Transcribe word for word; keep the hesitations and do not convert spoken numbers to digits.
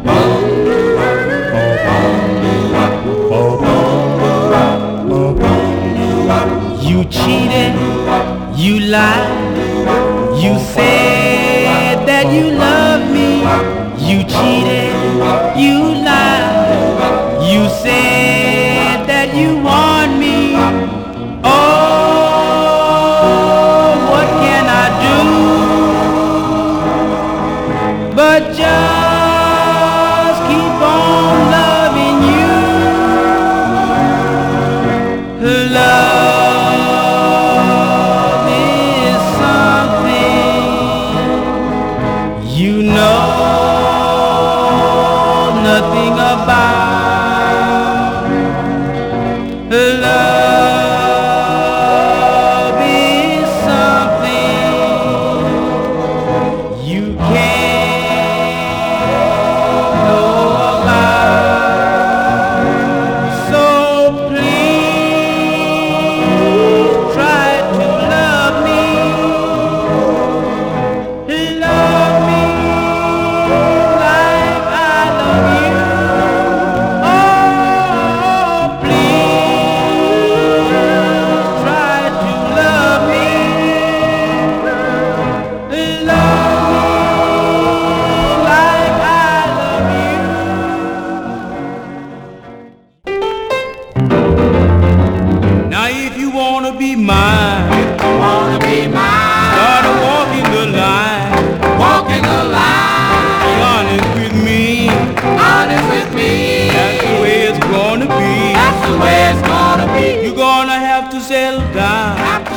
You cheated, you lied, you said that you loved me. You cheated, you lied, you said that you want me. Oh, what can I do but just keep on loving you? Love is something you know nothing about. Love is something you can't know about. So please try to love me. Love me like I love you. Oh, please try to love me. Love me like I love you. Now if you wanna be mine, Wanna be mine, start walking the line. walking the line, Be honest with me, honest with me. that's the way it's gonna be. That's the way it's gonna be. You're gonna have to settle down. Have to